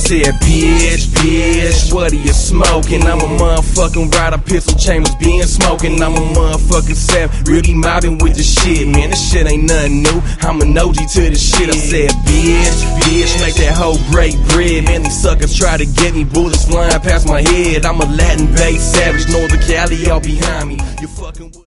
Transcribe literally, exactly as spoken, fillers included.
said, bitch, bitch, what are you smoking? I'm a motherfucking rider, pistol chambers being smoking. I'm a motherfucking Sam, really mobbing with the shit, man. This shit ain't nothing new. I'm an O G to this shit. I said, bitch, bitch, make that hoe break bread. Man, these suckers try to get me, bullets flying past my head. I'm a Latin-based savage, Northern Cali all behind me. You fucking